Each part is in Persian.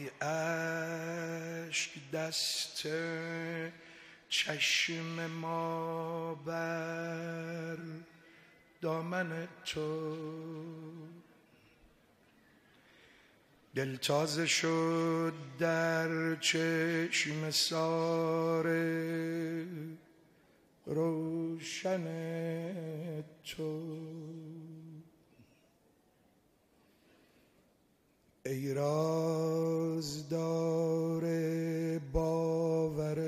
اشک دست چشم ما بر دامن تو، دل تازه شد در چشم سار روشن تو. ای رازدار باور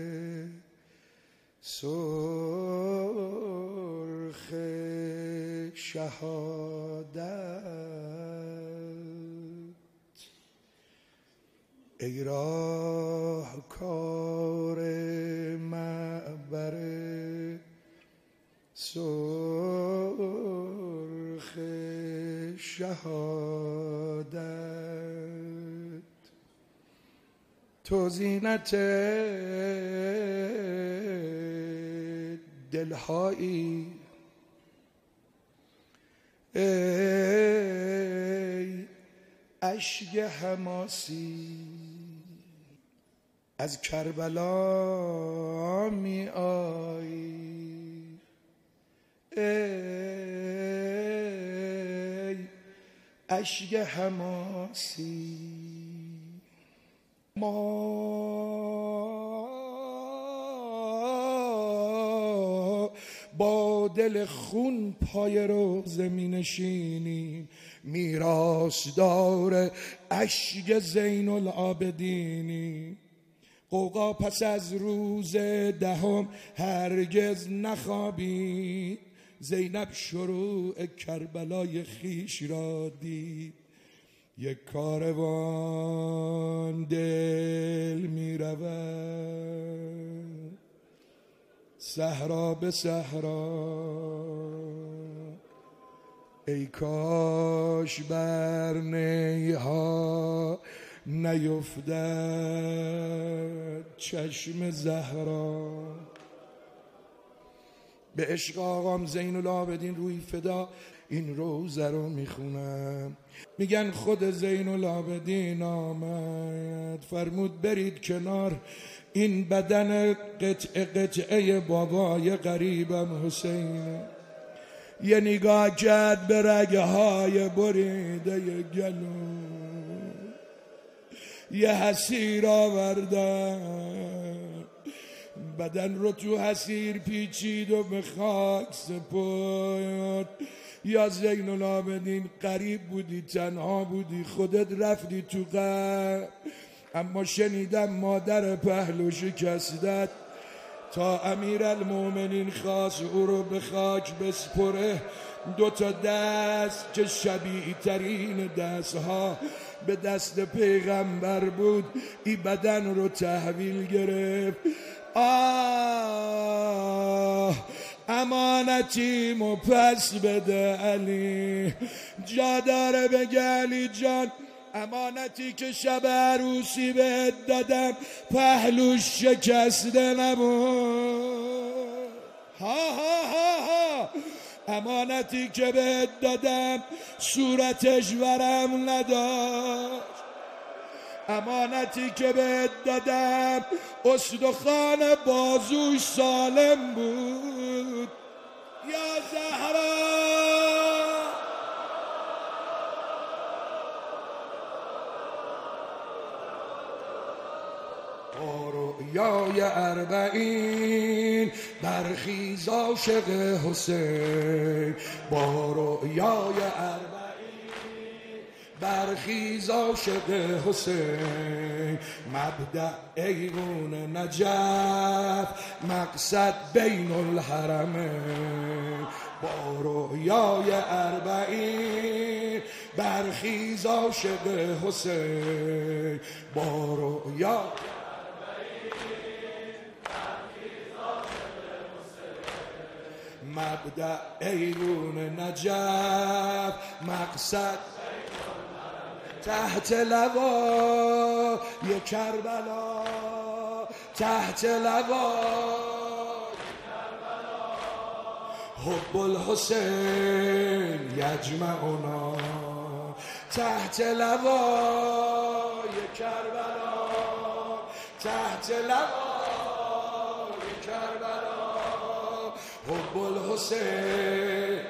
سرخ شهادت، ای راهکار معبر سرخ شهادت، تو زینت دلهایی، ای اشک حماسی، از کربلا می آیی، ای اشک حماسی. ما با دل خون پای روزه می نشینیم، میراثدار اشک زین العابدینی. غوغا پس از روز دهم هرگز نخوابید، زینب شروع کربلای خیش را دید. یک کاروان دل می رود صحرا به صحرا، ای کاش بر نیها نیفتد چشم زهرا. به عشق آقام زین العابدین روی فدا این روزه رو میخونم. میگن خود زین العابدین آمد فرمود برید کنار، این بدن قطعه بابای غریبم حسین. یه نگاه کرد به رگه های بریده گلو، یه حسیر آوردن، بدن رو تو حسیر پیچید و به خاک سپرد. یا زین العابدین قریب بودی، تنها بودی، خودت رفتی تو قبر، اما شنیدم مادر پهلو شکستت. تا امیرالمومنین خواست او رو به خاک بسپره، دوتا دست که شبیه ترین دستها به دست پیغمبر بود، این بدن رو تحویل گرفت. امانتیمو پس بده علی، جا داره بگه علی جان امانتی که شب عروسی بهت دادم پهلوش شکسته نبود. ها امانتی که بهت دادم صورتش ورم نداشت، امانتی که بهت دادم استخوان بازوش سالم بود. یا زهرا با رؤیای اربعین برخیز عاشق حسین، با رؤیای اربعین برخیز عاشق حسین. مبدأ ایوون نجف مقصد بین الحرمین، با رؤیای اربعین برخیز عاشق حسین، با رؤیا مبدأ ایوون نجف مقصد تحت لوا یک کربلا، تحت لوا حب الحسین یجمعنا، تحت لوا یک کربلا تحت لوای کربلا حب الحسین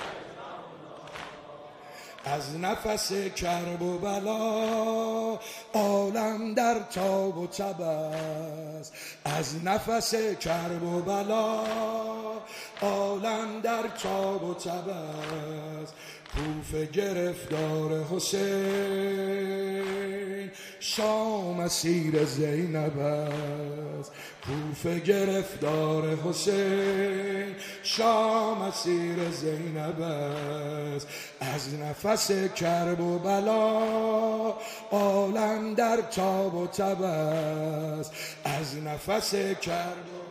از نفس کرب و بلا عالم در تاب و تب است از نفس کرب و بلا عالم در تاب و تب است کوفه گرفتار حسین شام اسیر زینب است کوفه گرفتار حسین شام اسیر زینب است از نفس کرب و بلا عالم در تاب و تب است از نفس کرب و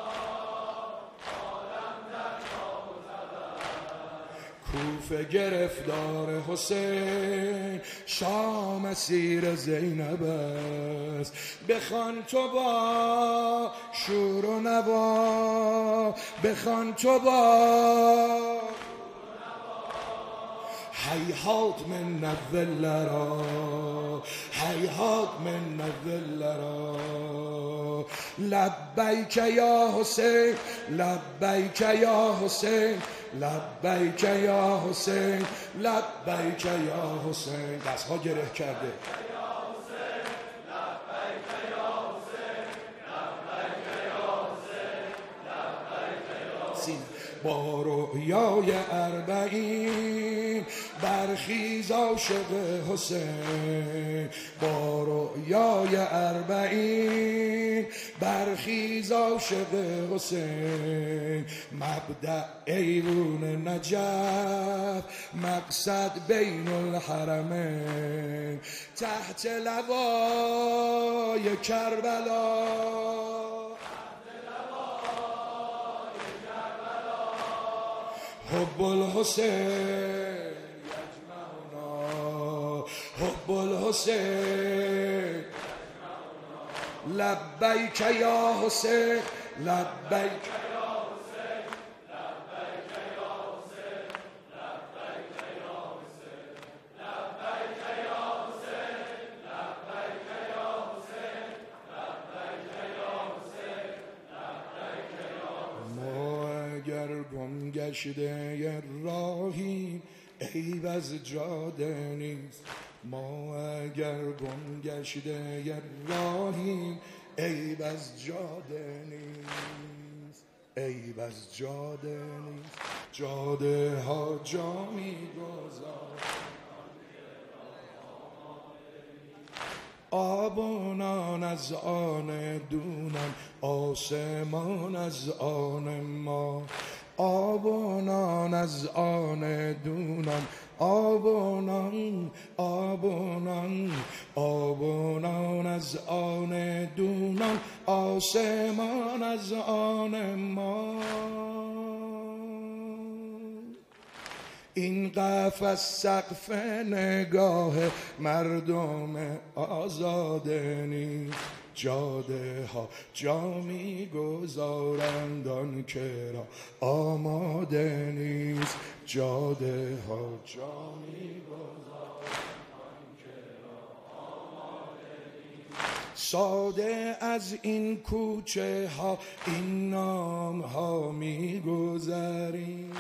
کوفه گرفتار حسین شام اسیر زینب است بخوان تو با شور و نوا بخوان تو با هیهات من الذل را هیهات من الذل را لبیک یا حسین لبیک یا حسین لبیک یا حسین لبیک یا حسین دستها گره کرده با رویای اربعین برخیز عاشق حسین با رویای اربعین برخیز عاشق حسین مبدأ ایوون نجف مقصد بین الحرمین تحت لوای کربلا حب الحسین یجمعنا حب الحسین لبیک یا حسین لبیک گم گشته راهی عیب از جاده نیست ما اگر گم گشته راهی عیب از جاده نیست عیب از جاده نیست جاده ها جا می‌گذارد آب و نان از آن دونم آسمان از آن ما آب و نان از آن دونم آب و نان آب و نان آب و نان از آن دونم آسمان از آن ما این قفس سقف نگاه مردم آزاده نیست جاده ها جا می‌گذارند آن که را آماده نیست جاده ها جا می‌گذارند آن که را آماده نیست ساده از این کوچه ها این نام ها می‌گذریم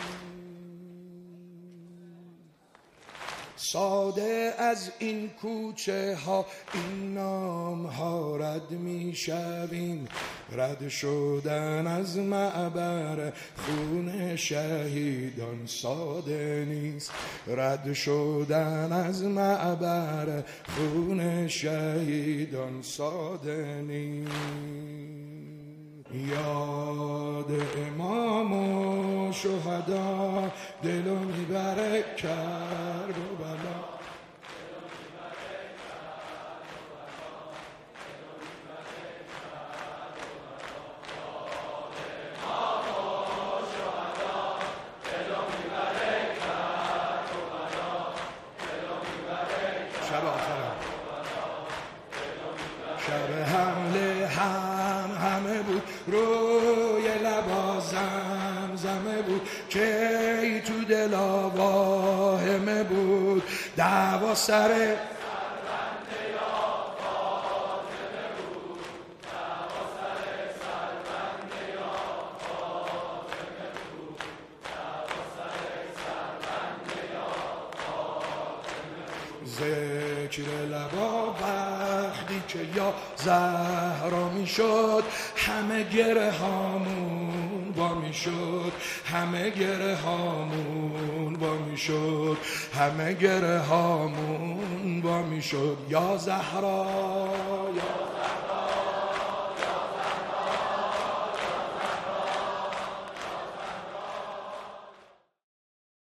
ساده از این کوچه ها این نام ها رد می شویم رد شدن از معبر خون شهیدان ساده نیست رد شدن از معبر خون شهیدان ساده نیست یاد امام و شهدا دلو میبره کرب و بلا شب آخرم شب حمله همه بود روی لبا زمزمه بود که تو دل واهمه بود دعوا سر ذکر لبا وقتی که یا زهرا میشد همه گره هامون با میشد، همه گره هامون با میشد، همه گره هامون با میشد. یا زهرا یا